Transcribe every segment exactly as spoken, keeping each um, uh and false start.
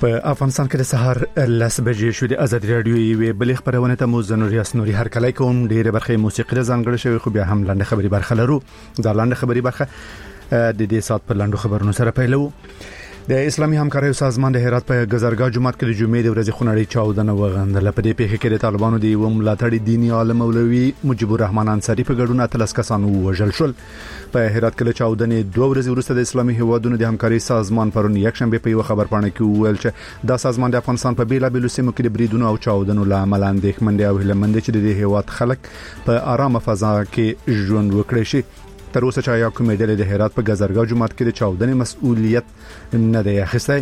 په افغانستان کې د سهار لس بجې شو د آزاد رادیو یوې بلې خبرونه ته مو زنوري اسنوري هر کله کوم ډیره برخه موسیقي ځانګړې شوی خو بیا هم لاندې خبري برخه لرو دا لاندې خبري برخه د دې سات په لاندو خبرونو سره پیلو. د اسلامي همکارۍ سازمان د هرات په گزارګاه جمعات کې د جمعې د ورځې خونړی چاودنه وغندله. په دې پیښه کې د طالبانو د یو ملاتړي دیني عالم مولوي مجيب الرحمن انصاري په ګډون اتلس کسان وژل شول. په هرات کې د چاودنې دوه ورځې وروسته د اسلامي هیوادونو د همکارۍ سازمان پرون یکشنبه په یو خبرپاڼه کې ویل چې دا سازمان د افغانستان په بیلابېلو سیمو کې د بریدونو او چاودنو له امله اندېښمن او هیلهمند چې د هیواد خلک په آرامه فضا کې ژوند وکړي شي. تر اوسه چې یا کومې ډلې د هرات په گزارګاه جمعات کې د چاودنې مسؤلیت نه دی اخیستی.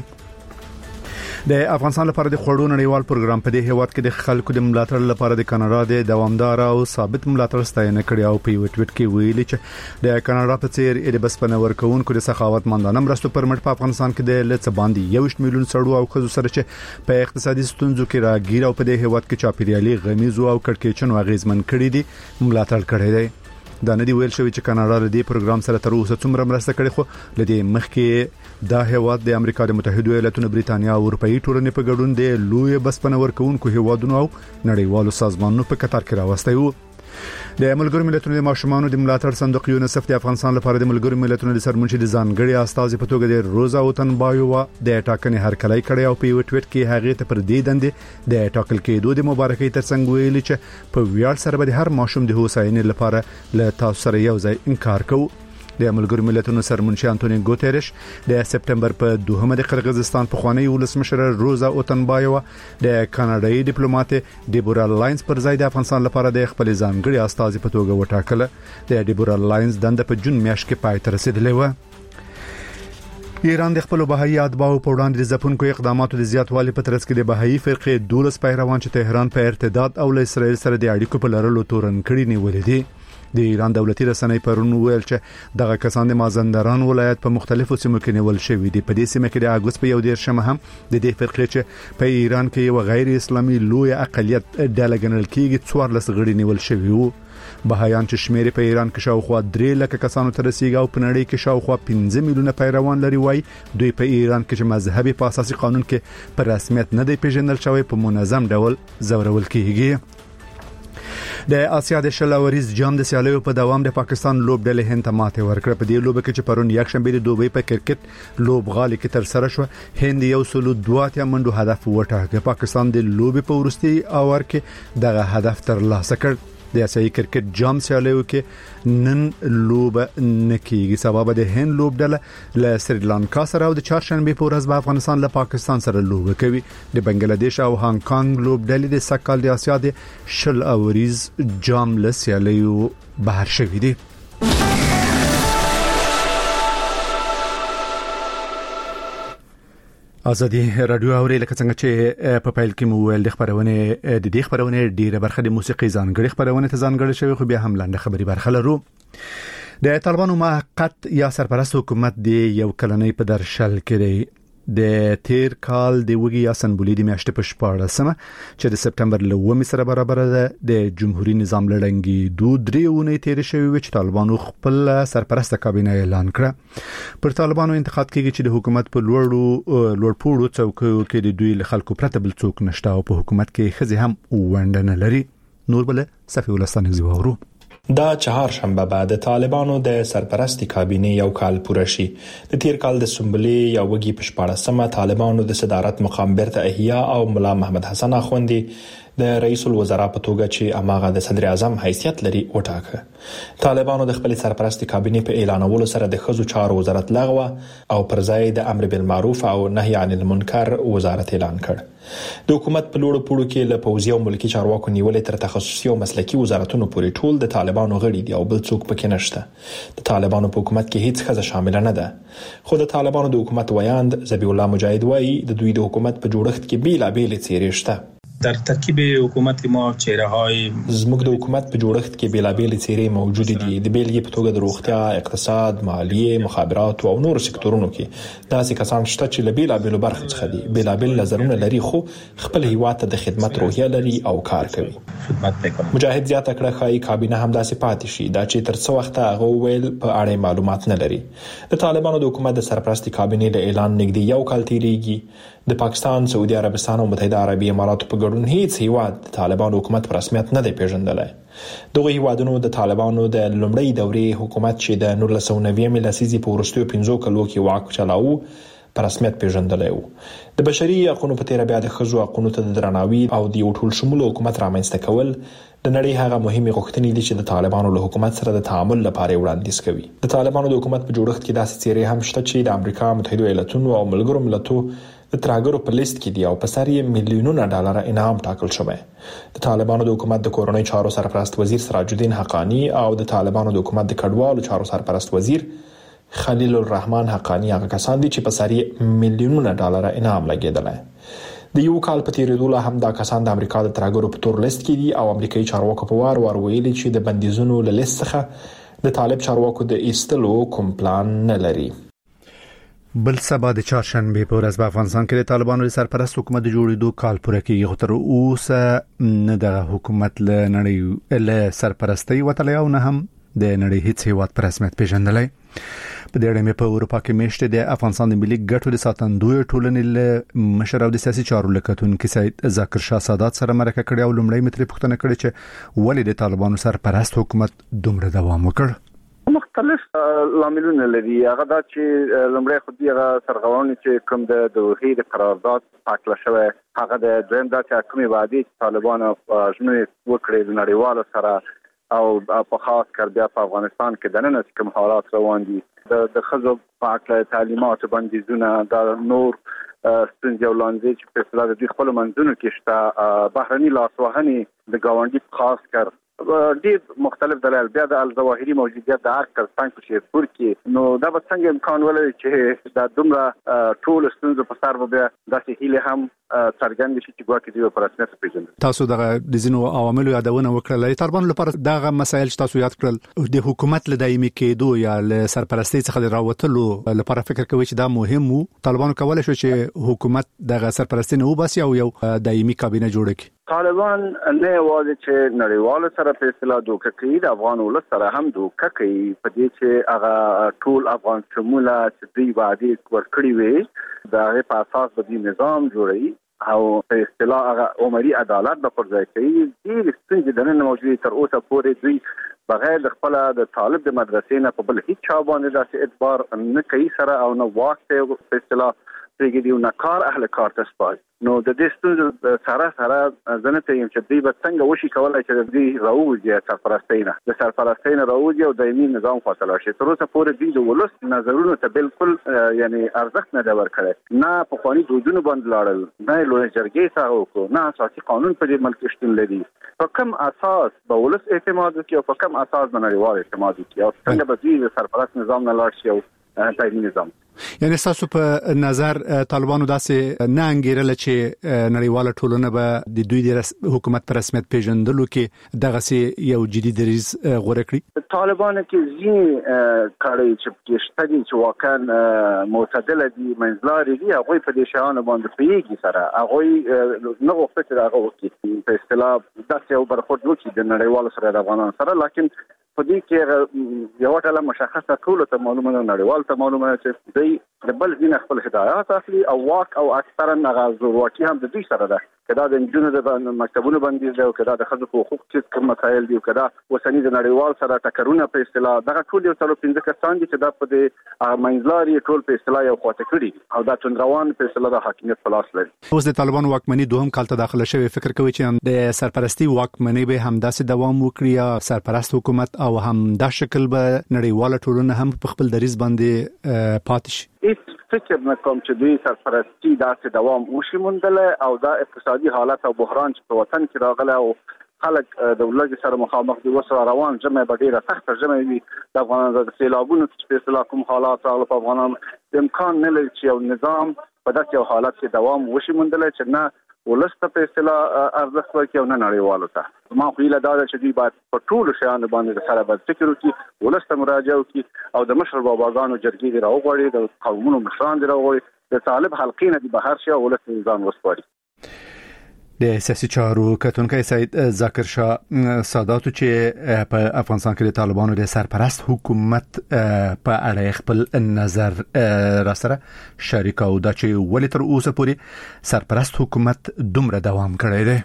د افغانستان لپاره د خوړو نړیوال پروګرام په دې هیواد کې د خلکو د ملاتړ لپاره د کاناډا د دوامدار او ثابت ملاتړ ستاینه کړې او په یو ټویټ کې ویلي چې د کاناډا په څیر د بسپنه ورکوونکو د سخاوت مندانه مرستو پرمټ په افغانستان کې د لڅ باندې یو میلیون سړو او خزو سره چې په اقتصادي ستونزو کې راګیر او په دې هیواد کې چاپیریالي غمیزو او کړکېچن واغېزمن کړي دي ملاتړ کړی دی. دا نه دی ویل شوی چې کاناډا د دې پروګرام سره تر اوسه څومره مرسته کړې خو لدې مخکې دا هیواد د امریکا د متحده ایالاتونو بریتانیا او اروپאי ټولنې په ګډون د لوی بسپنه ورکوونکو هیوادونو او نړیوالو سازمانونو په قطار کې راوستي وو. د ملګرو ملتونو د ماشومانو د ملاتړ صندوق یونیسف د افغانستان لپاره د ملګرو ملتونو د سرمنشي د ځانګړي استاذ په توګه د روزا اوتنبایووا د ټاکنې هرکلی کړی او په یو ټویټ کې هغه ته پر دې دندې د ټاکل کېدو د مبارکۍ ترڅنګ ویلي چې په ویاړ سره به هر ماشوم د هوساینې لپاره له تاسو سره یو ځای انکار کوو. د ملګرو ملتونو سرمنشي انټونیو ګوتيريش د سپټمبر په دوهمه د قرغیزستان په خوانی ولسمشر روزا اوتنبایووا د کاناډایي ډیپلوماټ ډیبورا لاینز پر ځای د افغانستان لپاره د خپل ځانګړي استاذ په توګه وټاکله. د ډیبورا لاینز دنده په جون میاشت کې پای ته رسیدلې و. ایران د خپل بهایي اتباعو په وړاندې د ځپونکو اقداماتو د زیاتوالي په ترڅ کې د بهایي فرقې دولس پیروان چې تهران په ارتداد او له اسرائیل سره د اړیکو په لرلو تورن کړي نیولې دي. د ایران دولتي رسنۍ پرون ویل چې دغه کسان د مازندران ولایت په مختلفو سیمو کې نیول شوی دي. په دې سیمه کې د اګوست په یو دیرشمه هم د دې فرقې چې په ایران کې یو غیر اسلامي لوی اقلیت ډله ګڼل کېږي څوارلس غړي نیول شوی وو. بهایان چې شمیر په ایران کې شاوخوا درې لکه کسانو ته رسیدي او په نړۍ کې شاوخوا پنځه میلیونه پیروان لري وای دوی په ایران کې چې مذهبي په اساسي قانون کې پر رسمیت نه دی پیژندل شوی په منظم ډول زورول کېږي. د آسیا د شلاوریز جام د سیالیو په دوام د پاکستان لوبډلې هند ته ماته ورکړه. په دې لوب کې چې پرون یکشنبه د دوبۍ په کرکټ لوبغالي کې تر سره شو هند یو سلو دوه اتیا منډو هدف وټاکه. پاکستان د لوب په ورستي اور کې دغه هدف تر لاسه کړ. د آسیایي کرکټ جام سیالیو کې نن لوب نکېږي. سبب د هند لوبډله له سریلانکا سره او د چهارشنبه په ورځ به افغانستان له پاکستان سره لوب کوي. د بنگلاديش او هانګ کانګ لوبډلې د سکهال د آسیا د شل اوریز جام له سیالیو بهر شوې دي. ازادي رادیو اوري لکه څنګه چې په پایل کې مو ول د خبرونه د دې خبرونه ډیره برخه د موسیقي ځانګړي خبرونه ته ځانګړي شوی خو بیا هم لاندې خبري برخه لرو. د طالبانو موقت یا سرپرست حکومت دی یو کلنۍ په درشل کې د تیر کال د وګي یا سنبولي د میاشتې په شپاړسمه چې د سپټمبر لومې سره برابر ده د جمهوریت نظام لړنګي دوه درې ونې تیر شوی چې طالبانو خپل سرپرست کابینه اعلان کړ. پر طالبانو انتقاد کوي چې د حکومت په لوړو لوړپوړو څوکیو کې د دوی له خلکو پرته بل څوک نشته او په حکومت کې خزي هم وندنه لري. نور بل صفي ولستان زیورو دا چهارشنبه بعد د طالبانو د سرپرستی کابینه یو کال پوره شي. د تیر کال د سنبلې یا وګي په شپاړسمه طالبانو د صدارت مقام بیرته احیا او مولا محمد حسن اخوندی د رئیس الوزرا په توګه چې اماغه د صدر اعظم حیثیت لري وټاکه. طالبانو د خپل سرپرستی کابینه په اعلانولو سره د خزو چارو وزارت لغوه او پر ځای د امر بالمعروف او نهي عن المنکر وزارت اعلان کړ. د حکومت په لوړو پوړو کې له پوځي او ملکی چارواکو نیولې تر تخصصي او مسلکي وزارتونو پورې ټول د طالبانو غړي دي او بل څوک پکې نشته. د طالبانو په حکومت کې هیڅ خزه شامل نه ده. خو د طالبانو د حکومت ویاند ذبیح الله مجاهد وایي د دوی د حکومت په جوړښت کې بیلابېلې څیرې شته. در ترکیب حکومت ما چهره های زموږ د حکومت په جوړښت کې بیلابېل څیرې موجود دي. د بیلګې په توګه د روغتیا، اقتصاد، مالیه، مخابرات او نور سکتورونو کې داسې کسان شته چې له بیلابېلو برخو څخه دي، بیلابېل نظرونه لري، خو خپل هیواد ته د خدمت روحیه لري او کار کوي. خدمت کوي. مجاهد زیاته کړه خای کابینه هم داسې پاتې شي دا چې تر څو وخت هغه ویل په اړه معلومات نه لري. د طالبانو د حکومت د سرپرستی کابینه له اعلان نږدې یو کال تیریږي. د پاکستان، سعودي عربستان او متحده عربي اماراتو په ګډون هیڅ هیواد د طالبانو حکومت په رسمیت نه دی پیژندلی. دغه هیوادونو د طالبانو د لومړۍ دورې حکومت چې د نولس سوه نوي لسیزې په وروستیو پنځو کلو کې واک چلاوه په رسمیت پیژندلی و. د بشري حقوقو په تیر بیا د ښځو حقوقو ته د درناوي او د یو ټول شموله حکومت رامنځته کول د نړۍ هغه مهمه غوښتنې دي چې د طالبانو له حکومت سره د تعامل لپاره وړاندیز کوي. د طالبانو د حکومت په جوړښت کې داسې څیرې هم شته چې د امریکا متحده ایالاتونو او ملګرو ملتونو د ترهګرو په لیست کې دی او په سر یې میلیونونه ډالر انعام ټاکل شوی. د طالبانو د حکومت د کورنۍ چارو سرپرست وزیر سراج الدین حقانی او د طالبانو د حکومت د کډوالو چارو سرپرست وزیر خلیل الرحمن حقانی هغه کسان دي چې په سر یې میلیونونه ډالر انعام لګیدل. د یو کال په تیریدو لا هم دا کسان د امریکا د ترهګرو په تور لیست کې دي او امریکایي چارواکو په وار وار ویلي چې د بندیزونو له لیست څخه د طالب چارواکو د ایستلو کوم پلان نه لري. بل سبا د چهارشنبه په ورځ په افغانستان کې د طالبانو سرپرست حکومت د جوړېدو کال پوره کیږي. خو تر اوسه نه د حکومت له نړۍ له سرپرستی وتلی او نه هم د نړۍ هیڅ هیواد په رسمیت پیژندلی. په دې اړه مې په اروپا کې میشته د افغانستان د ملي ګټو د ساتندوی ټولنې له مشر او د سیاسي چارو لکتونکو سید ذاکر شاه سادات سره مرکه کړې او لومړی متری پوښتنه کړې چې ولې د طالبانو سرپرست حکومت دومره دوام وکړ. مختلف لاملونه لري. هغه دا چې لومړی خو دی هغه سرغړونې چې کوم د دوحې د قرارداد پاکله شوی، هغه د دویم دا چې کومې وعدې چې طالبانو ژمنې وکړې د نړیوالو سره او په خاص کر بیا په افغانستان کې د نن کوم حالات روان دي، د ښځو په اړه تعلیمات بندیزونه، دا نور ستونزې او لانجې چې په اصطلاح د دوی خپلو منځونو کې شته، بهرني لاسوهنې د ګاونډي په خاص کر ډېر مختلف دلایل، بیا د الظواهري موجودیت د عرض ترڅنګ په شیرپور کې، نو دا به څنګه امکان ولري چې دا دومره ټول ستونزې په سر به بیا داسې هیلې هم څرګندې شي چې ګواکې دوی په رسمیت پیژني. تاسو دغه د ځینو عواملو یادونه وکړه. طالبانو لپاره دغه مسایل چې تاسو یاد کړل د حکومت له دایمي کېدو یا له سرپرستی څخه د راوتلو لپاره فکر کوي چې دا مهم وو. طالبانو کولای شو چې حکومت دغه سرپرستی نه وباسي او یو دایمي کابینه جوړ کړي. طالبان نه یوازې چې نړیوالو سره په اصطلاح دوکه کوي، د افغان ولس سره هم دوکه کوي په دې چې هغه ټول افغان شموله چې دوی وعدې ورکړي وي د هغې په اساس به دوی نظام جوړوي او په اصطلاح هغه عمري عدالت به پر ځای کوي. ډېرې ستونزې دننه موجودې تر اوسه پورې دوی بغیر د خپله د طالب د مدرسې نه په بل هیڅ چا باندې داسې اعتبار نه کوي سره او نه واک ته په اصطلاح پرېږدي او نه کار اهل کار ته سپاري. نو د دې ستونزو سره سره زه نه پوهېږم چې دوی به څنګه وشي کولی چې دوی راووځي سرپرستۍ نه د سرپرستۍ نه راووځي او دایمي نظام خواته لاړ شي. تر اوسه پورې دوی د ولس نظرونو ته بالکل یعنې ارزښت نه دی ورکړی، نه پخواني دودونو باندې لاړل، نه یې لویې جرګې څخه وکړو، نه اساسي قانون په دې ملک شتون لري. په کوم اساس به ولس اعتماد وکړي او په کوم اساس به نړیوال اعتماد وکړي او څنګه به دوی د سرپرست نظام نه لاړ شي او دایمي نظام. یعنی تاسو په نظر طالبانو داسې نه انګیرل چې نړیواله ټولنه به د دوی د حکومت په رسمیت پیژندلو کې دغه سي یو جدي دریز غوړه کړی؟ طالبانو کې ځینې کړي چې شته دي چې واقعا معتدل دي، منځلاري دي، هغه په دې شیانو باندې پیږي سره هغه نه غوښتل چې هغه وکړي په اصطلاح داسې یو برخورد وکړي د نړیوالو سره د افغانانو سره، لیکن په دې کې یو ډول مشخصه ټول ته معلومه ده، نړیوال ته معلومه ده چې دوی د بل ځین خپل هدایات اخلي او واک او اکثرا هغه زورواکي هم د دوی سره ده، کدا د انجونو د مکتبونو بندیز ده او کدا د ښځو په حقوق چې کوم مسایل دي او کدا وسنی د نړیوال سره ټکرونه په اصطلاح دغه ټول یو څلور پنځه کسان دي چې دا په دې منځلاري ټول په اصطلاح یو خواته کړي او دا چندروان په اصطلاح د حاکمیت په لاس لري. اوس د طالبانو واکمني دوهم کال ته داخله شوی، فکر کوي چې د سرپرستی واکمني به همداسې دوام وکړي یا سرپرست حکومت او هم دا شکل به نړیواله ټولنه هم په خپل دریز باندې پاتې شي؟ هیڅ فکر نه کوم چې دوی سرپرستی داسې دوام وشي موندلی او دا اقتصادي حالت او بحران چې په وطن کې راغلی او خلک د ولږ سره مخامخ دي وسره روان جمع به ډیره سخته جمع وي د افغانانو د سیلابونو چې په اصطلاح کوم حالات راغله په افغانانو امکان نه لري چې یو نظام په داسې یو حالت کې دوام وشي موندلی چې نه ولسته په اصطلاح ارزښت ورکړي او نه نړیوالو ته. ما خو یې دا چې دوی باید په ټولو شیانو باندې سره باید فکر وکړي، ولسته مراجعه وکړي او د مشر باباګانو جرګې دې راوغواړي، د قومونو مشران دې راوغواړي، د طالب حلقې نه دې بهر شي او ولسته ځان وسپاري. د سیاسي چارو کتونکي سید ذاکر شاه ساداتو چې په افغانستان کې د طالبانو د سرپرست حکومت په اړه خپل نظر را سره شریک او دا چې ولې تر اوسه پورې سرپرست حکومت دومره دوام کړی دی.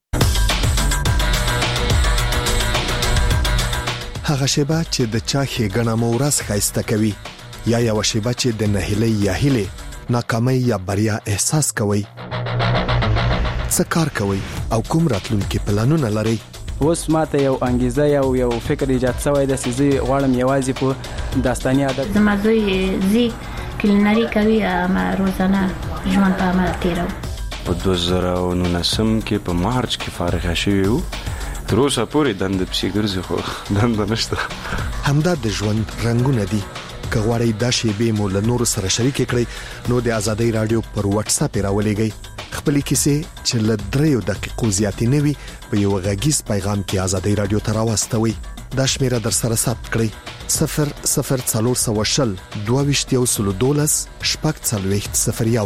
هغه شیبه چې د چا ښېګڼه مو ورځ ښایسته کوي یا یوه شیبه چې د نهیلۍ یا هیلې ناکامۍ یا بریا احساس کوئ، څه کار کوي او کوم راتلونکي پلانونه لري؟ اوس ماته یو انګیزه یو یو فکر ایجاد شوی د سيزي غواړم یوازې په داستاني عادت زما زوی زی کلینری کوي ما روزانه ژوند په عمل تیرو. په دوه زره او نولسم کې په مارچ کې فارغ شوی وو، تر اوسه پورې دند پسې ګرځي خو دند نشته. همدا د ژوند رنگونه دي. که غواړئ دا شیبې مو له نورو سره شریک کړئ نو د ازادۍ رادیو پر واتس اپ راولېږئ. خپلې کیسې چې له دریو دقیقو زیاتې نه وي په یو غږیز پیغام کې ازادۍ رادیو ته راواستوئ. دا شمیره در سره ثبت کړئ: صفر صفر څلور سوه شل دوه ویشت یو سلو دولس شپږ څلوېښت صفر یو.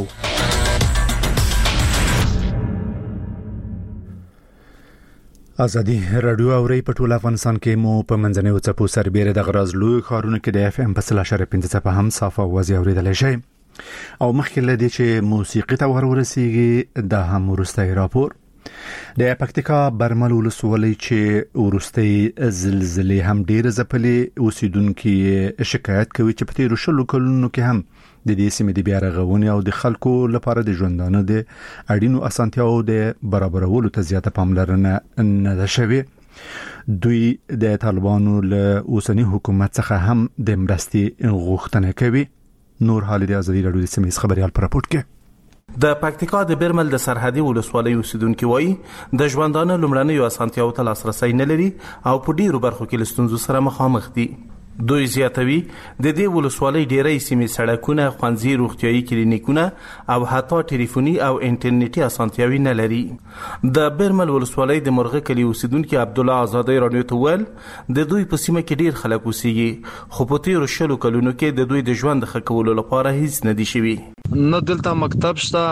ازادي رادیو اوري په ټول افغانستان کې مو په منځنیو څپو سربېره د غراز لوی ښارونو کې د اف ام په سل اشاره پنځه څپه هم صافه وځي اورېدلی شئ. او مخکې له دې چې موسیقي ته ور ورسیږي دا هم وروستی راپور د پکتیکا برمل ولسوالۍ چې وروستۍ زلزلې هم ډېر ځپلې اوسیدونکي شکایت کوي چې په تیرو شلو کلونو کې هم د دې سیمې د بیا رغونې او د خلکو لپاره د ژوندانه د اړینو اسانتیاو د برابرولو ته زیاته پاملرنه نه ده شوې. دوی د طالبانو له اوسنی حکومت څخه هم د مرستې غوښتنه کوي. نور حال د ازادي رادیو د سیمې خبريال پر راپورټ کې د پکتیکا د برمل د سرحدي ولسوالۍ اوسیدونکو وایي د ژوندانه لومړنیو اسانتیاو ته لاسرسي نه لري او په ډیرو برخو کې لستونزو سره مخامخ دي. دوی زیاتوي د دې ولسوالۍ ډیرې سیمې سړکونه، ښوونځي، روغتيایي کلینیکونه او حتی ټلیفوني او انټرنیټي اسانتیاوي نه لري. د برمل ولسوالۍ د مرغه کلی اوسیدونکو عبد الله ازادۍ رادیو ته ویل د دوی په سیمه کې ډیر خلک اوسېږي خو په تیرو شلو کلونو کې د دوی د ژوند ښه کولو لپاره هیڅ نه دي شوي. نه دلته مکتب شته،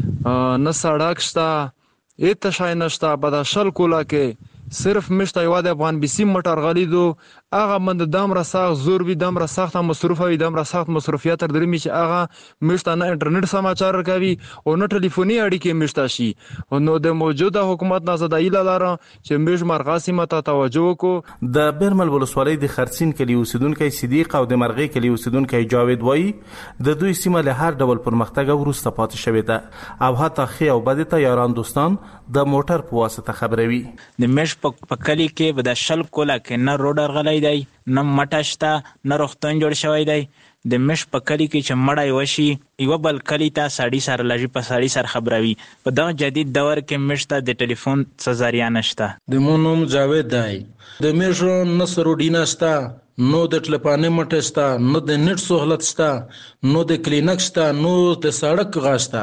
نه سړک شته، هیڅ شای نشته. بداشل کولا کې صرف مشته یو د افغان بي سي موټر غلیدو هغه مند دام را ساخ زور وی دام را ساخت مصرف وی دام را ساخت مصرفیات تر درې چې هغه مشته نه انټرنیټ سماچار کوي او نه ټلیفوني اړیکې مشته شي. نو د موجوده حکومت نه زدای لاره چې مش مرغاسي مته توجه کو. د برمل ولسوالۍ د خرسین کلی اوسیدونکو صدیق او د مرغې کلی اوسیدونکو جاوید وای د دوی سیمه له هر ډول پرمختګ ورسته پاتې شوې ده او حتی خي او بده ته یاران دوستان د موټر په واسطه خبروي. د مش په کلی کې به د شل کولا کې نه روډر غلای دی، نه مټشتا، نه روغتون جوړ شوی دی. د مش په کلی کې چې مړای وشي یو بل کلی ته ساړي سره لږی په ساړي سره خبروي. په دا جدید دور کې مشته د ټلیفون څه ذریعہ نشته. د مونوم جاوید دی د میشو نصر ډیناستا نو د ټلیفون مټستا نو د نت سہولت ستا نو د کلینیک ستا نو د سړک غاستا.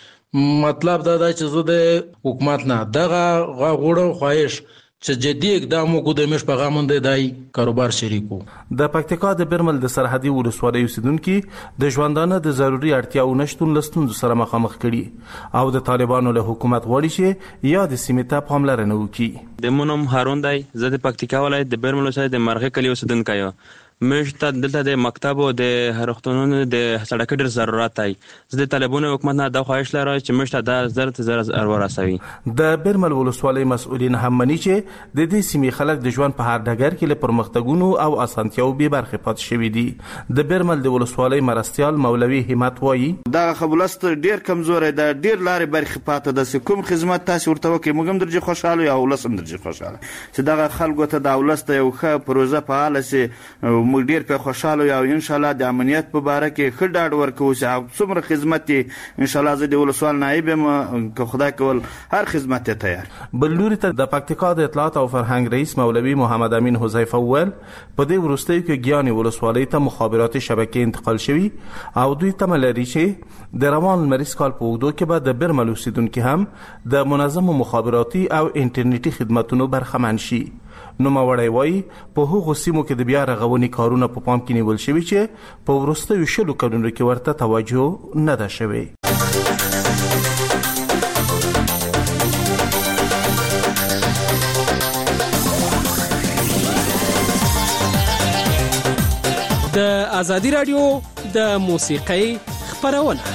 مطلب دا دی چې زه د حکومت نه دغه غوړم خواهش چې جدي اقدام وکړو د مش په غامند دی کاروبار شریکو. د پکتیکا د برمل د سرحدي ولسوالۍ اوسیدونکو د ژوندانه د ضروري اړتیاو نشټون لستونزو سره مخامخ کړي او د طالبانو له حکومت غواړي چې یا د سیمې ته پاملرنه وکړي. د مونوم هارون دی، زه د پکتیکا ولایت د برمل ولسوالۍ د مرغه کلی اوسیدونکی یم. مشته دلته د مکتب او د هرختونونو د سړک ډیر ضرورت دی. زه د طالبانو حکومت نه د خواهش لرم چې مشته د ضرورت ضرر ورسوي. د برمل ولسوالۍ مسؤلین هم مني چې د دې سیمې خلک د ژوند په هر ډګر کې له پرمختګونو او اسانتیاو به برخه پات شوي دي. د برمل د ولسوالۍ مرستيال مولوي همت وایي دا خبرست ډیر کمزور دی، ډیر لارې برخه پات د کوم خدمات تاسو ورته وکي موږ هم درجه خوشاله او ولس هم درجه خوشاله چې دا خلکو ته د ولست یو ښه پروژه فعال سي موږ ډیر په خوشاله یو ان شاء الله د امنیت په اړه کې ښه ډاډ ورکوو چې څومره خدمت ان شاء الله زه د ولسوال نائب یم که خدای کول هر خدمت ته تیار. بل لوري ته د پکتیکا د اطلاعات او فرهنګ رئیس مولوي محمد امین حذیفه وویل په دې وروستیو کې ګیانې ولسوالۍ ته مخابراتي شبکې انتقال شوي او دوی تمه لري چې د روان لمریز کال په اوږدو کې به د برمل اوسیدونکي هم د منظمو مخابراتي او انټرنیټي خدماتونو برخمن شي. نوموړی وایي په هغو سیمو کې د بیا رغونې کارونه په پام کې نیول شوي چې په وروستیو شلو کلونو کې ورته توجه نه ده شوې. د ازادي رادیو د موسیقۍ خپرونه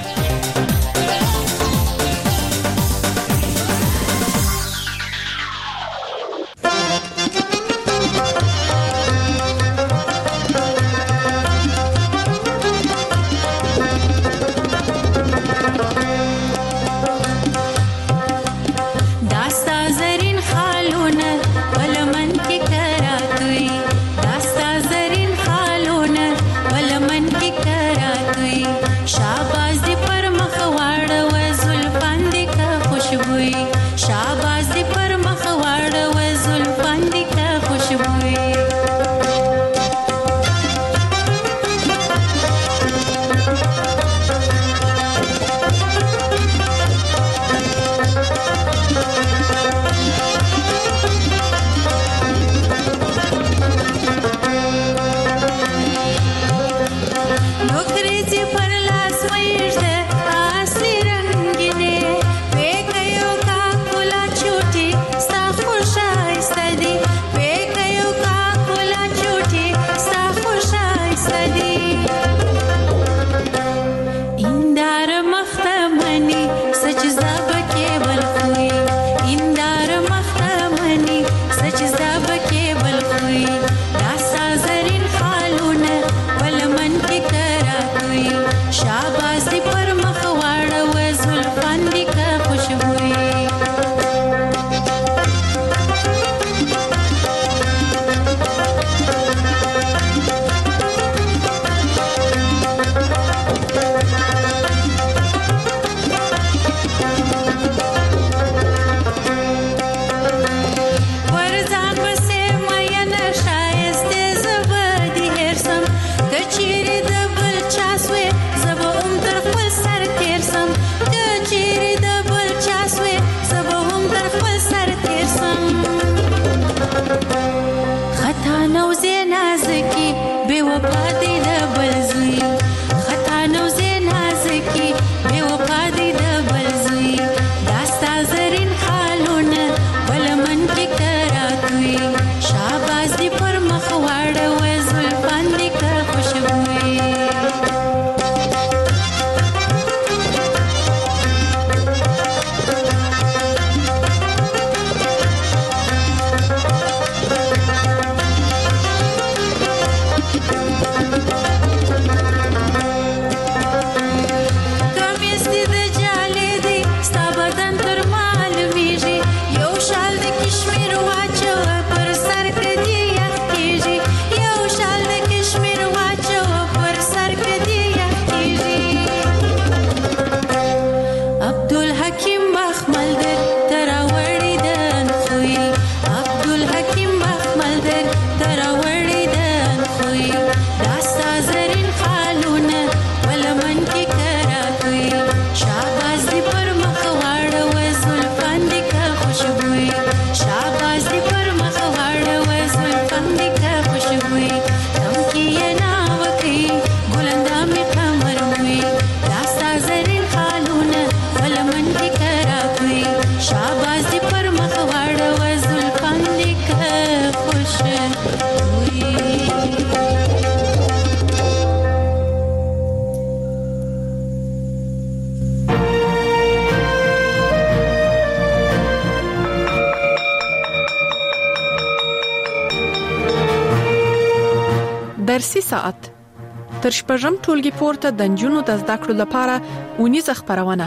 درسي ساعت تر شپږم ټولګي پورته د نجونو د زده کړو لپاره اونیزه خبرونه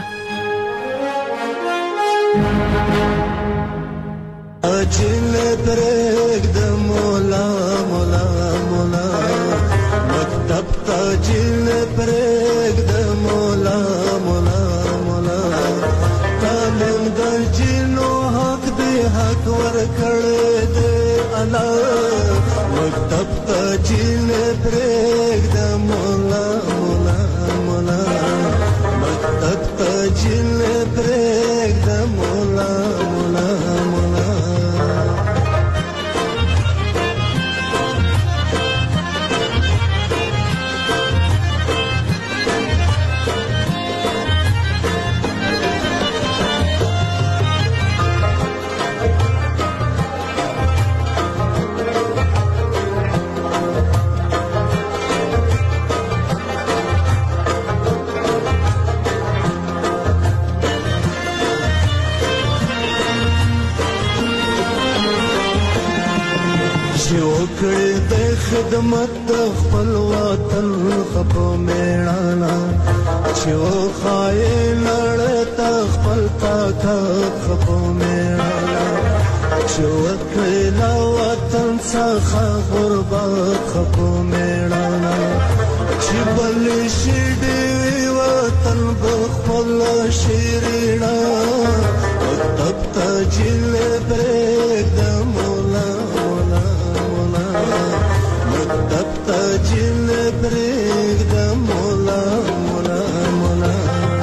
اجل پرګ د مولا مولا مولا جیل پرګ د مولا مولا مولا تعلیم د جنو حق دی حق ور کړه دې الله مکتب ته جیل پرګ د مولا مولا مولا مکتب ته جیل پرګ د مولا مولا مولا وکړې د خدمت د خپل وطن خپو میړانا چې وخایې نړۍ ته خپل طاقت خپو میړانا چې وکړې د وطن څخه غربت خپو میړانا چې بل شي دې وطن بخپل شیرینا مکتب ته جیل پرېږ د مولا مکتب ته جیل پرېږ د مولا مولا مولا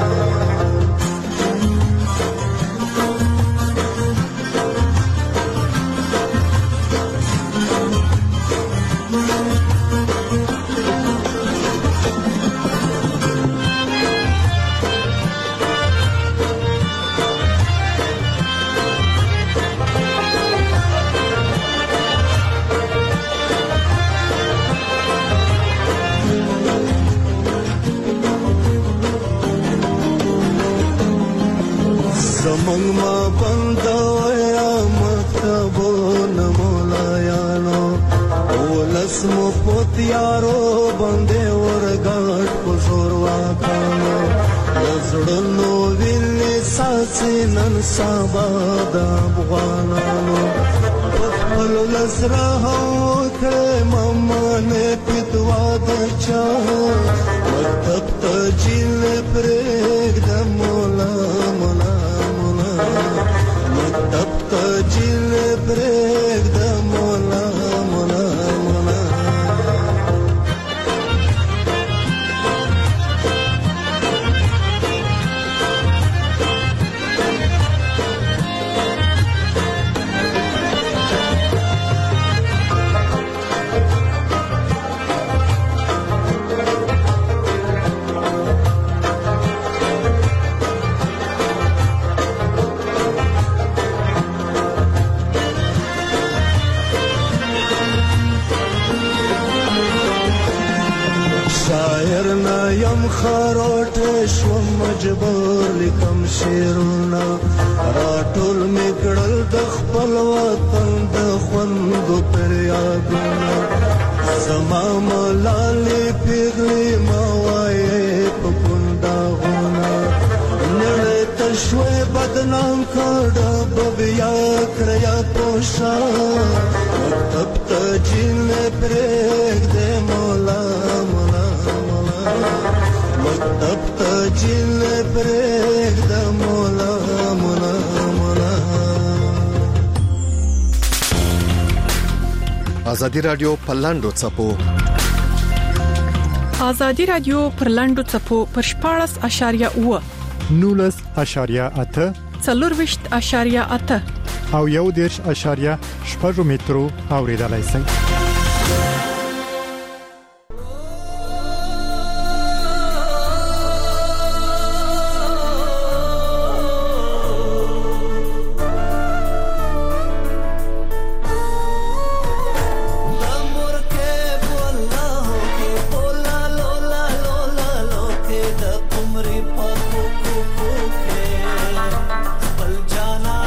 زمونږ ما بندویا مکتبونه مولایانو ولس مو په تیارو باندې ورګاټ په زور واکانو زړونو وینې څاڅي نن سبا د افغانانو په خپل لس راوکړې ممانې پیتوا د چا مکتب ته جیل پرېږ د مولا مولا مکتب ته جیل پرېږ د مولا مولا مولا شاعر نه یم خروټ شوم مجبور لیکم شعرونه راټول مې کړل د خپل وطن د خوندو پریادونه زما ملالې پیغلې ما وایې په کنداغونه نړۍ ته شوې بدنام کړه به بیا کړیا پوښه مکتب ته جیل پرېږدې مولا مولا مکتب ته جیل پرېږ د مولا مولا مولا ازادي رادیو په لاندو څپو ازادي رادیو پر لاندو څپو پر شپاړس اشاریه اوه نولس اشاریه اته څلورویشت اشاریه اته او یو دیرش اشاریه شپږ مترو اوریدلای شئ.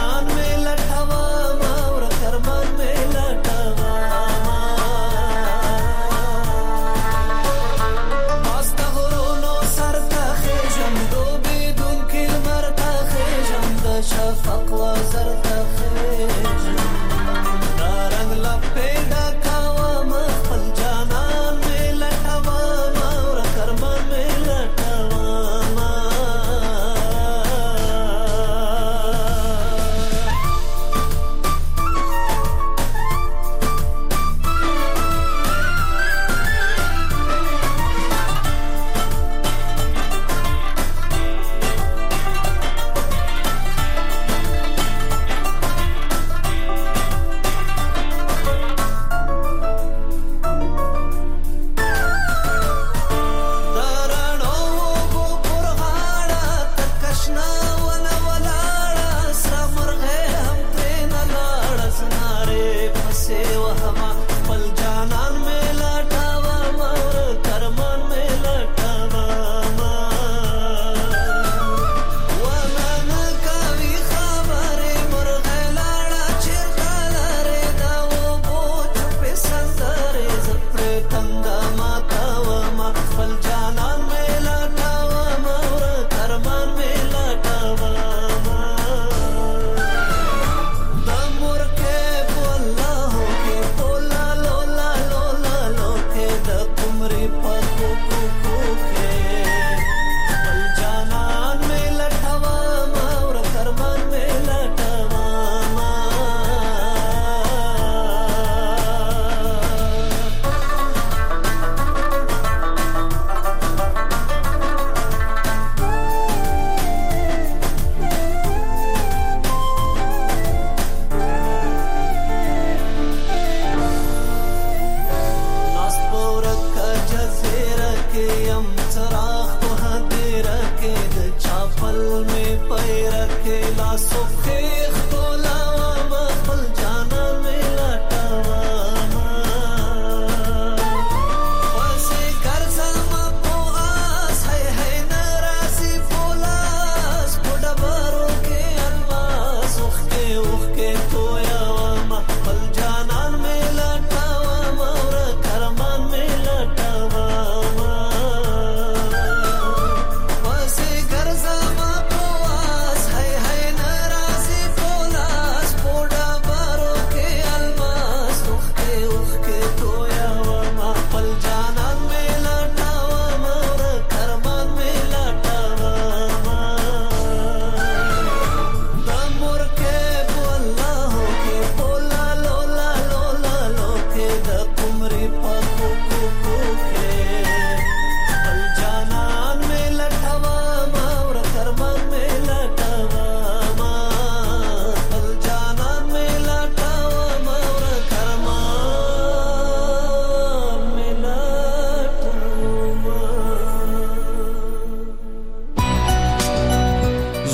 Bye.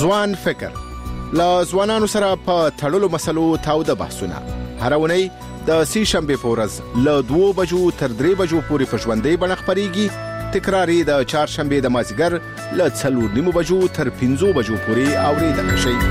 ځوان فکر له ځوانانو سره په تړلو مسلو تاوده بحثونه هر اونۍ د سې شنبې په ورځ له دوه بجو تر درې بجو پورې په ژوندۍ بڼه خپرېږي، تکرار یې د چهارشنبې د مازدیګر له څلور نیمو بجو تر پنځو بجو پورې اورېدلی شئ.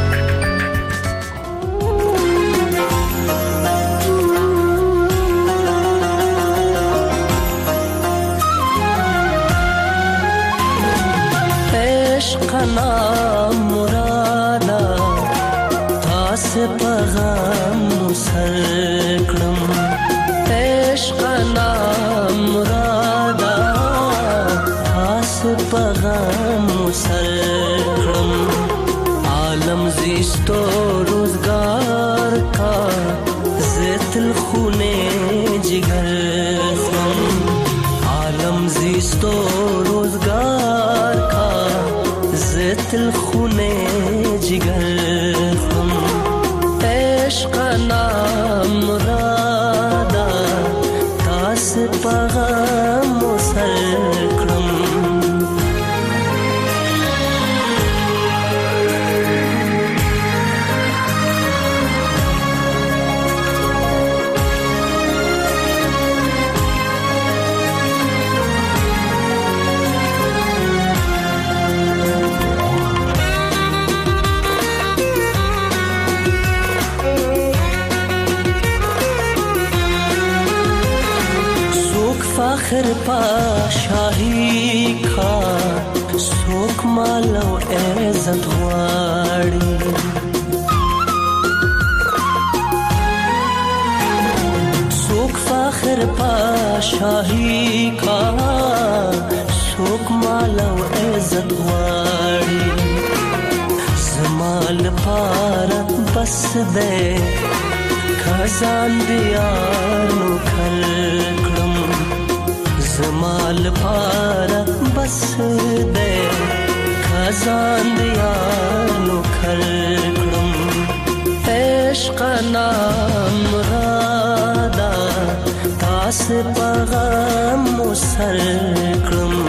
عشقنا مرادا تاسو پیغام سر کړم، عشقنا مرادا تاسو پیغام سر کړم، عالم زیستو روزگار کا زتل خونه جگر خم، عالم زیستو روزگار کا زتل خونه جگر خم، عشقنا مرادا تاس پیغام سر کړم. فخر پا شاہی کا سوک مالو عزت غواړي، سوک فخر پا شاہی کا سوک مالو عزت غواړي، زمال پارا بس دے خزان دیار نو کھل کړم، زمال پارا بس دے خزان دیار نو کھل کړم، عشقنا مرادا تاس پیغام سر کړم.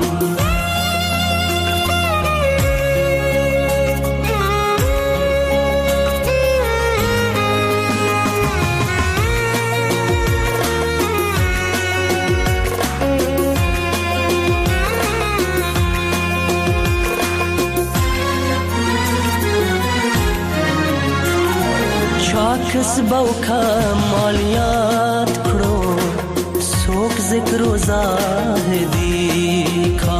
کسبو کا مالیات کړو سوک ذکر و زاهدی کا،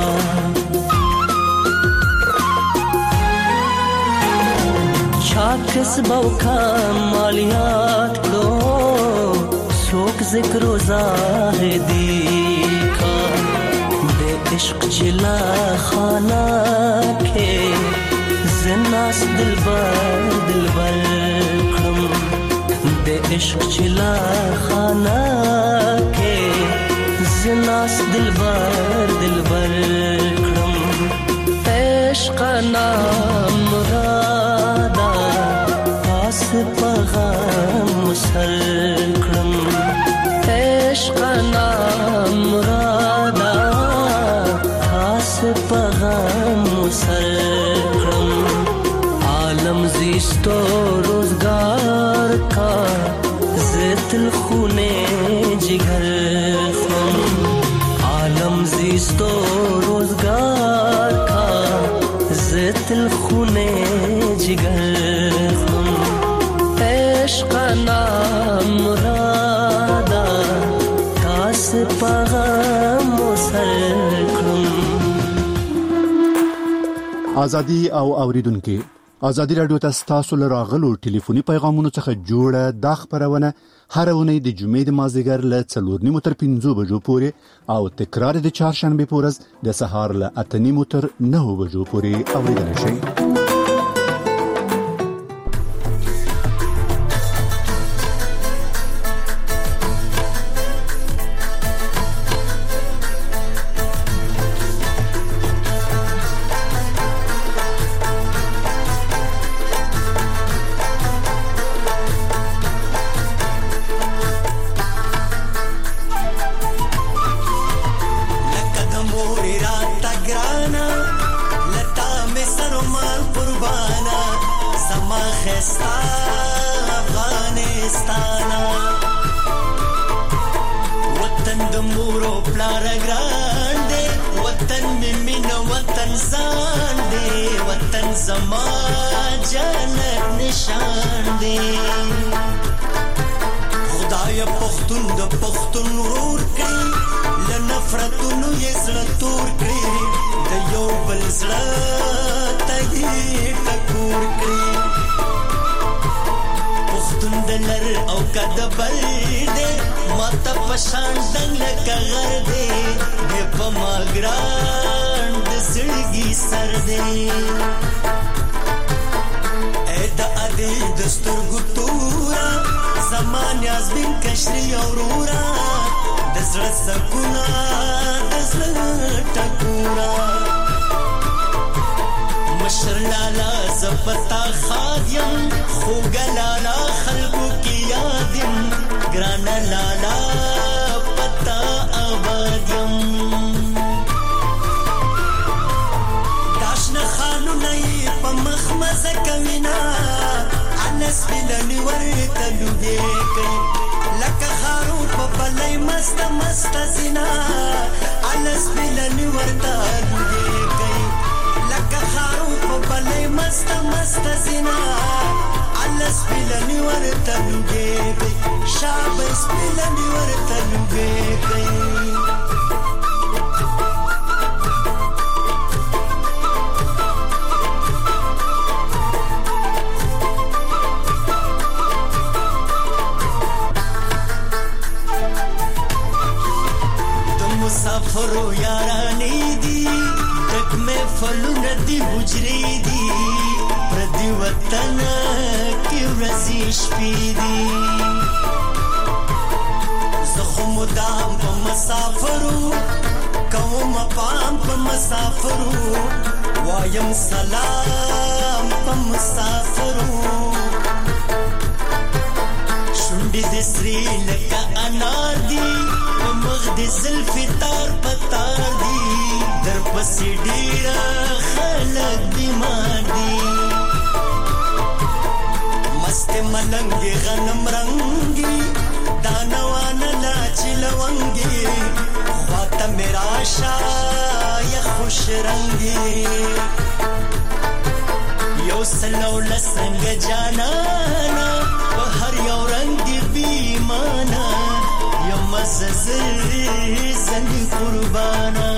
چا کسبو کا مالیات کړو سوک ذکر و زاهدی کا، بے عشق چلا خانہ کے زناس دلبر دلبر دے عشق چلا خانہ کے زناس دلبر دلبر کړم، عشقنا مرادا پاس پیغام سر کړم، عشقنا مرادا پاس پیغام سر کړم، عالم زیستو روزگار کا زتل خونه جگر خم، عالم زیستو روزگار کا زتل خونه جگر خم، عشقنا مرادا تاس پیغام سر کړم. ازادي او اوریدونکو ازادي رادیو تاسو له راغلو ټلیفوني پیغامونو څخه جوړه دا خبرونه هر اونۍ د جمعې د مازدیګر له څلور نیمو تر پنځو بجو پورې او تکرار د چهارشنبې په ورځ د سهار له اته نیمو تر نهو بجو پورې اوریدل شي. Mama ستانا وطن د مور او پلار ګران دی وطن می مینه وطن ځان دی وطن زما جنت نشان دی خدای پښتون د پښتون ورور کړي له نفرتونو یې زړه تور کړي د یو بل زړه ته یې ټکور کړي پښتون د لر او کد بل دی ماته پشان دنګ لکه غر دی دی په ما ګران د زړګي سر دی ای د ادي د سترګو تورا زمان یازبین کشری اورورا د زړه سکونا د زړه ټکورا مشر لالا زپتا خادیم خوګلالا خلقو کی یادیم ګران لالا پتا آبادیم داشن خانو نئی په مخمز کمینا انس بلنی ورته لوګي کوي لکه خارو په بلای مست مست زینا انس بلنی ورته لوګي کوي لکه خارو په بلای مست مست زینا انس بلنی ورته لوګي کوي شابس بلنی ورته لوګي کوي مسافرو یارانی دی تک میں فلون دی حجری دی پردی وطن کی رزی شپی دی زخم دام پا مسافرو قوم پام پا مسافرو وایم سلام پا مسافرو شنڈی دی سری لکا انار دی مغد زلفی تار پتار دی در پسی ډیرا خلق بیمار دی مست ملنگی غنم رنگی دانوان لاچی لونگی خواتا میرا شای خوش رنگی یو سلو لسنگ جانانا و هر یو رنگی بیمانا مززل زنی قربانا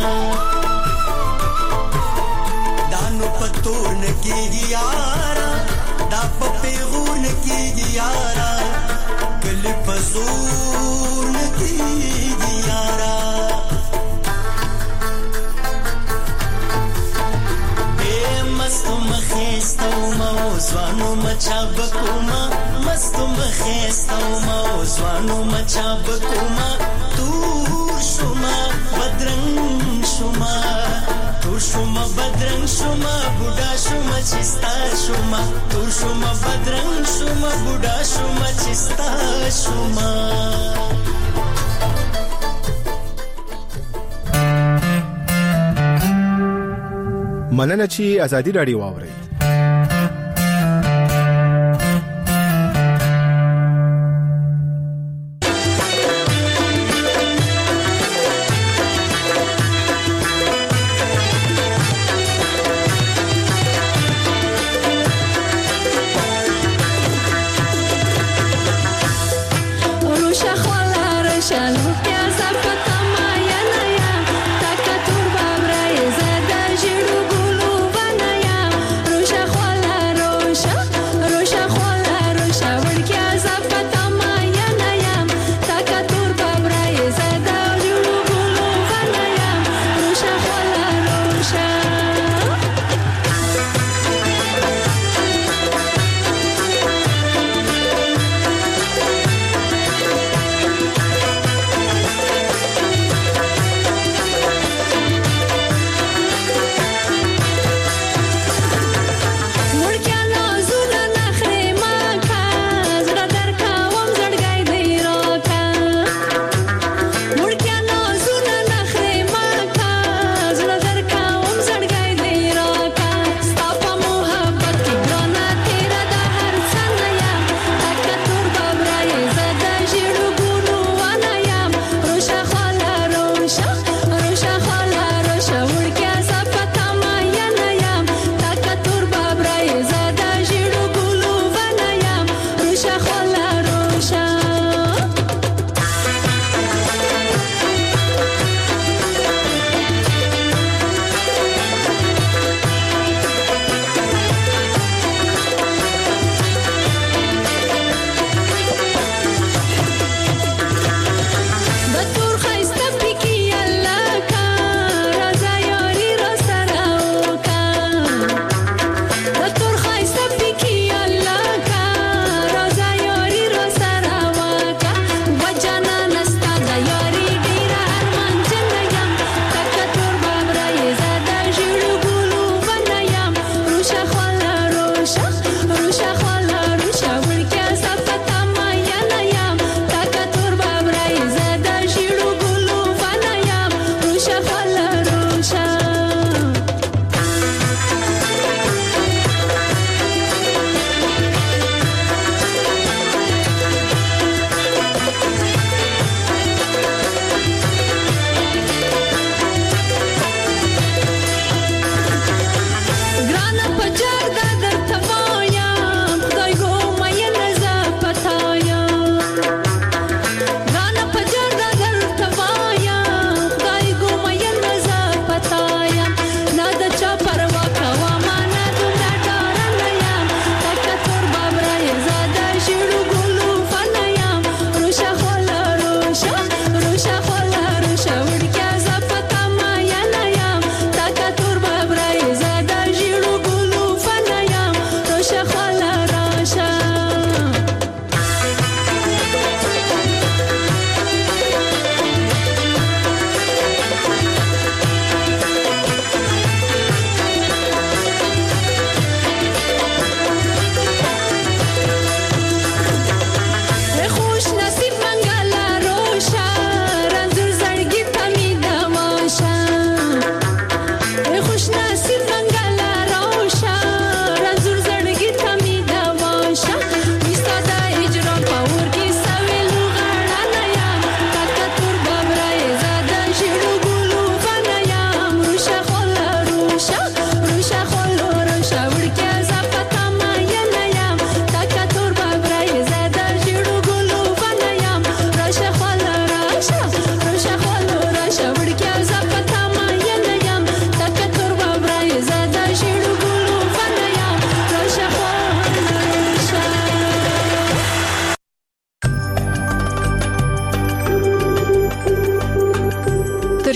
دانو پتور نکی گیارا دا پپیغور نکی گیارا کلی پزور نکی گیارا بے مستو مخیستو موزوانو مچا بکوما مستو مخیستو موزوانو مچا بکوما تور شما بدرنگ شما تور شما بدرنگ شما بودا شما چستا شما تور شما بدرنگ شما بودا شما چستا شما مننه چې ازادي رادیو واوري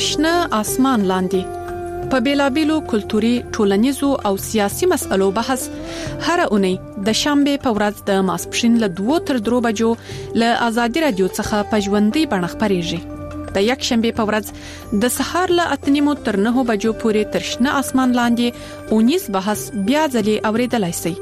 ترشنه اسمان لاندې په بیلابیلو کلتوري ټولنیزو او سیاسي مسألو بحث هر اونۍ د شنبه په ورځ د ماسپښین له دوه تر درو بجو له آزادي رادیو څخه په ژوندۍ بڼه خبريږي د یک شنبه په ورځ د سهار له اته نیمو تر نه بجو پورې ترشنه اسمان لاندې اونیز بحث بیا ځلې اوریدلای شئ.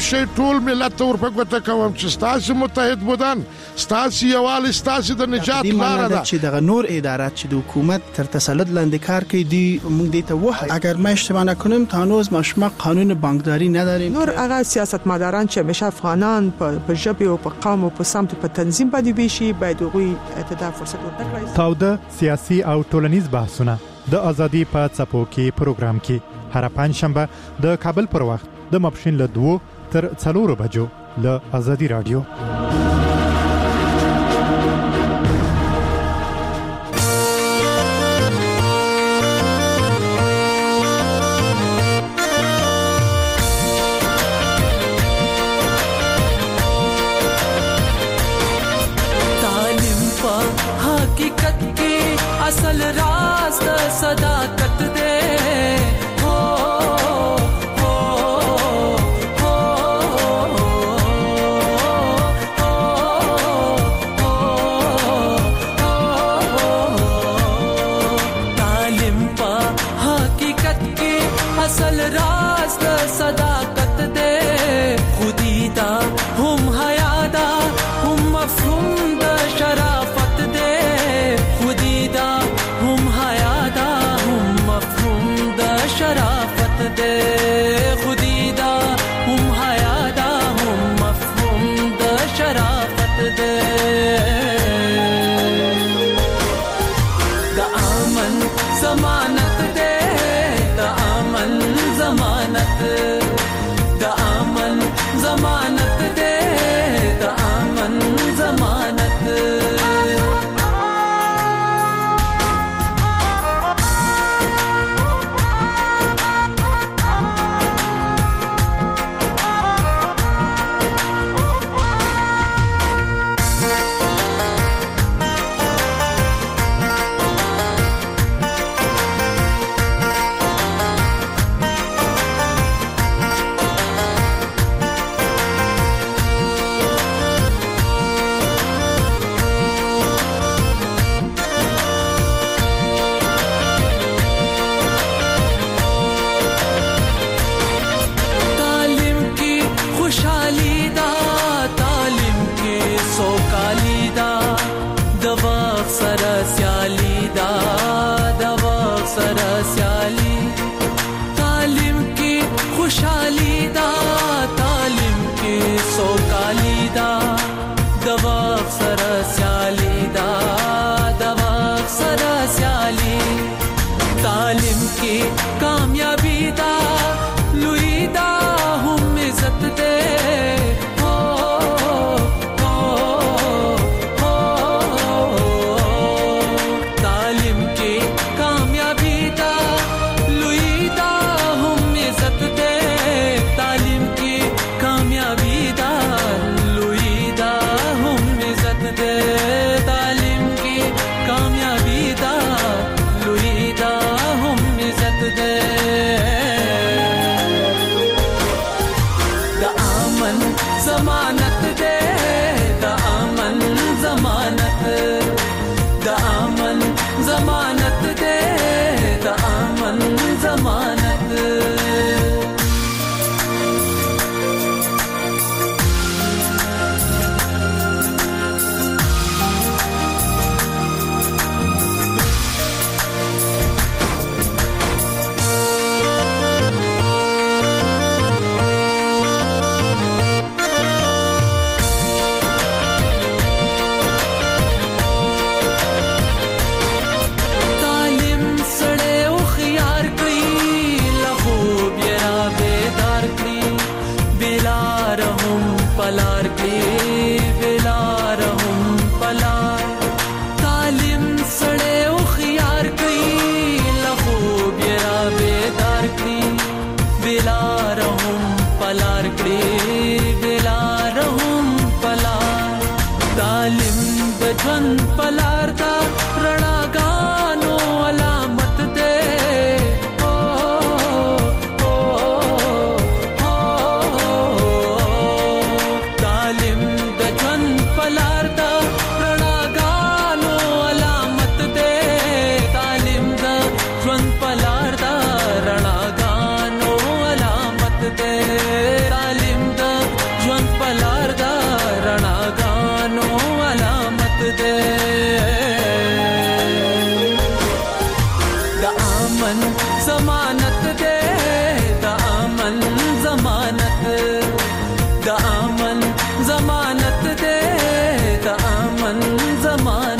شي ټول ملت ته ورپګوته کوم چې ستاسو متحد بودن ستاسو یووالي ستاسو د نجات لار ده چې دغه نور ادارات چې د حکومت تر تسلط لاندې کار کوي دی موږ دې ته وایو اگر ما اشتباه نکنم تا هنوز ما قانون بانکداری نداریم. نور هغه سیاستمداران چې همیشه افغانان په ژبه او په قوم او په سمت په تنظیم باندې ویشي باید غوي ته فرصت ورکړي. تاوده سیاسي او ټولنیز بحثونه د ازادي په څپو کې پروګرام کې هر پنځشنبه د کابل پر وخت د ماپښین له دوه تر څلورو بجو له ازادي رادیو. اصل راز د صداقت دے ہو ہو ہو تعلیم پا حقیقت کی اصل راز د صداقت دے خودی دا ہم حیادا ہم مفہوم دا شرافت دے خودی دا ہم حیادا ہم مفہوم دا شرافت دے خودی دا ہم حیادا ہم مفہوم دا شرافت دے دا امن ضمانت دے دا امن ضمانت دا امن ضمانت دے دا امن ضمانت तालिम की कामयाबी दा लुई दा हम इज्जत दे हो हो हो तालिम की कामयाबी दा लुई दा हम इज्जत दे तालिम की कामयाबी दा लुई दा हम इज्जत दे तालिम की कामयाबी दा लुई दा दे दा अमन ज़मानत दे दा अमन ज़मानत दा अमन ज़मानत दे दा अमन ज़मानत पलार के बेलार हम पलार तालिम सड़े उखियार कई लखूब यरा बेदार की बेलार हम पलार के बेलार हम पलार तालिम बजन पलार दा रणा गानो अलामत दे तालिम दा امن ضمانت دے دا امن ضمانت دا امن ضمانت دے دا امن ضمانت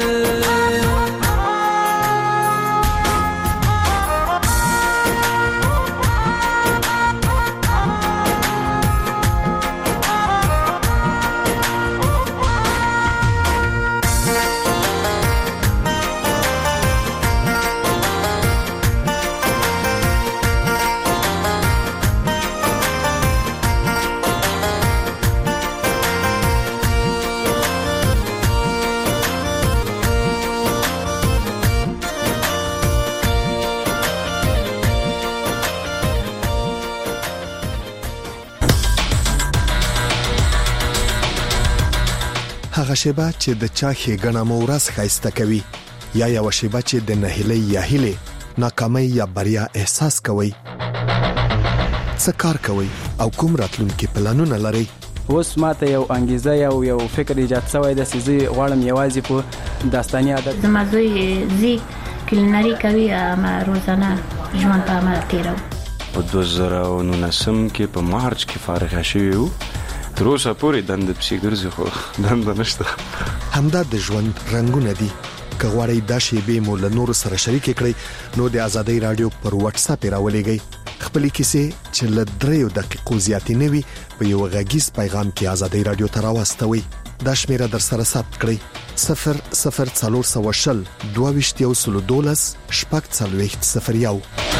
هغه شیبه چې د چا ښېګڼه مو ورځ ښایسته کوي یا یوه شیبه چې د نهیلۍ یا هیلې ناکامۍ یا بریا احساس کوئ څه کار کوئ او کوم راتلونکي پلانونه لرئ اوس ماته یو انګیزه یو یو فکر ایجاد شوی دی چې زه غواړم یوازې په داستاني عادت زما زوی زی کلینري کوي ما روزانه ژوند په عمل تیرو په دوه زره او نولسم کې په مارچ کې فارغ شوی وو تر اوسه پورې دنده پسې ګرځي خو دنده نشته همدا د ژوند رنګونه دي که غواړئ دا شیبې مو له نورو سره شریکې کړئ نو د ازادۍ راډیو پر واتس اپ راولېږئ خپلې کیسې چې له دریو دقیقو زیاتې نه وي په یو غږیز پیغام کې ازادۍ راډیو ته راواستوئ دا شمیره در سره ثبت کړئ صفر صفر څلور سوه شل دوه ویشت یو سلو دولس شپږ څلوېښت صفر یو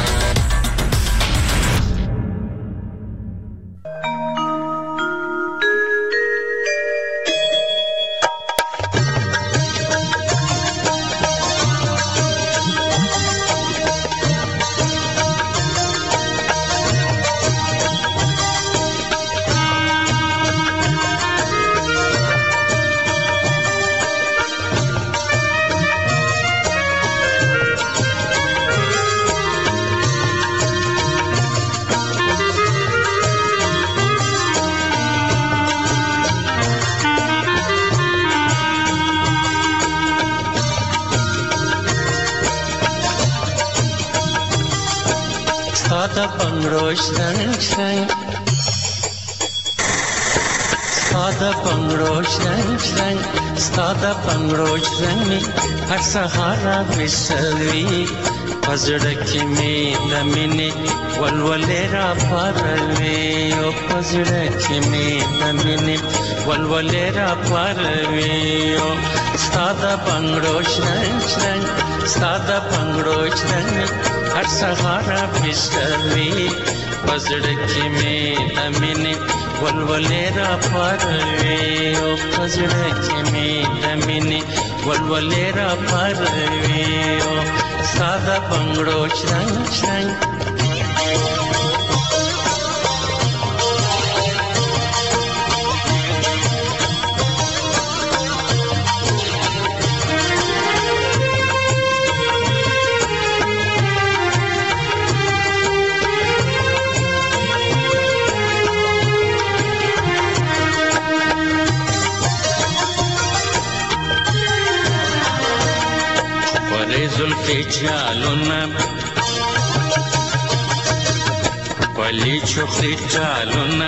Stada bangro shang shang Stada bangro shang shang Stada bangro shang har sahara misalvi Pazraki me damine walwalera parve O pazraki me damine walwalera parve O Stada bangro shang shang Stada bangro shang har sahara misalvi Pazraki me damine walwalera parve O pazraki me damine walwalera parve O Sada bangro chang chang Zulfi chaluna Pali chukri chaluna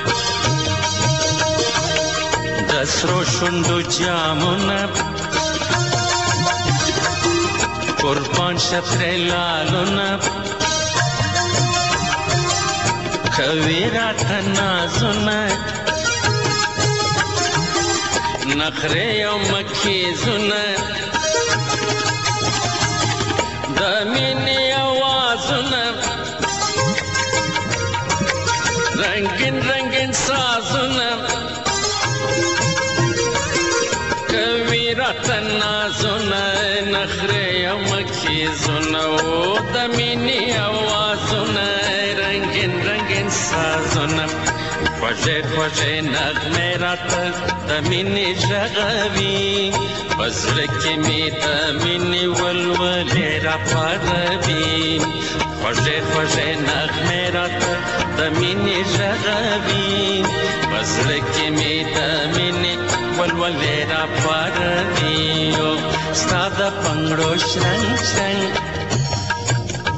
Dasro shundu jamuna Kurban shatre laluna Kavira tanazuna Nakhre yaw makhi zuna Damini awazuna Rangin rangin sazuna Kavira tanazuna Nakhre yamakhi zuna O damini awazuna Rangin rangin sazuna Khwaje khwaje nagme rata Damini jagavi Bazraki me damini walwalera parvi Khwaje khwaje nagme rata Damini jagavi Bazraki me damini walwalera parvi Stada pangro shrang shrang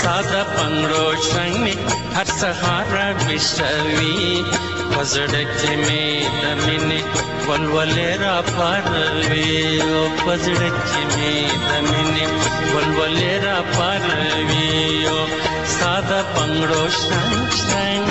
ساده پنګړو شنګ هر سهار وشوي پزړه کې مې د مینې ولولې را پاروي او پزړه کې مې د مینې ولولې را پاروي او ساده پنګړو شنګ شنګ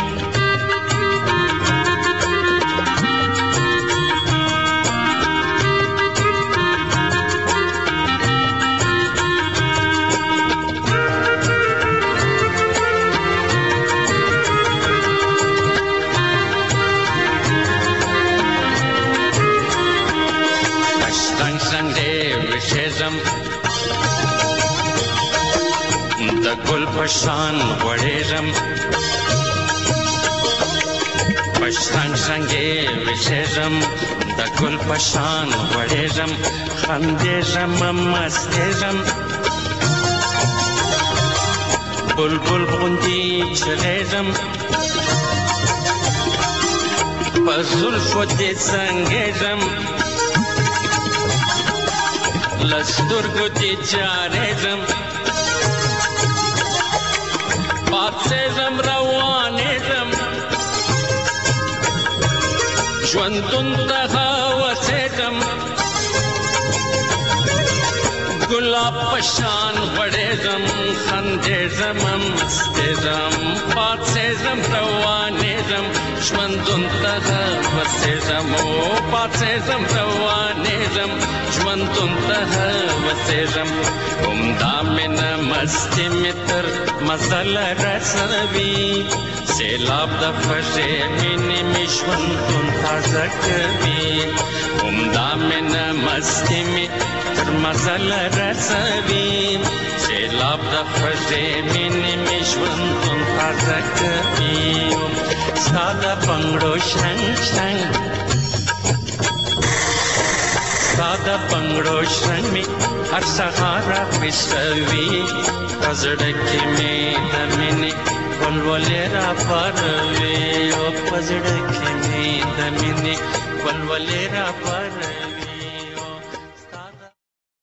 د ګل پشان وړېږم پشان څنګه وشېږم د ګل پشان وړېږم خندېږم مستېږم بلبل غوندې چغېږم په زلفو دې څنګېږم لسترګو دې جارېږم پاتېږم روانېږم ژوندون ته هوسېږم ګلاب په شان غوړېږم خندېږم مستېږم پاتېږم روانېږم ژوندون ته هوسېږم او پاتېږم روانېږم ژوندون ته هوسېږم همدا مینه مستي مې تر مزل رسوي سیلاب د خوږې مینې مې ژوندون تازه کوي همدا مینه مستي مې تر مزل رسوي سیلاب د خوږې مینې مې ژوندون تازه کوي ستا د پنګړو شنګ شنګ ستا د پنګړو شنګ مې هر سهار راپسوي په زړه کې مې د مینې ولولې را پاروي او په زړه کې مې د مینې ولولې را پاروي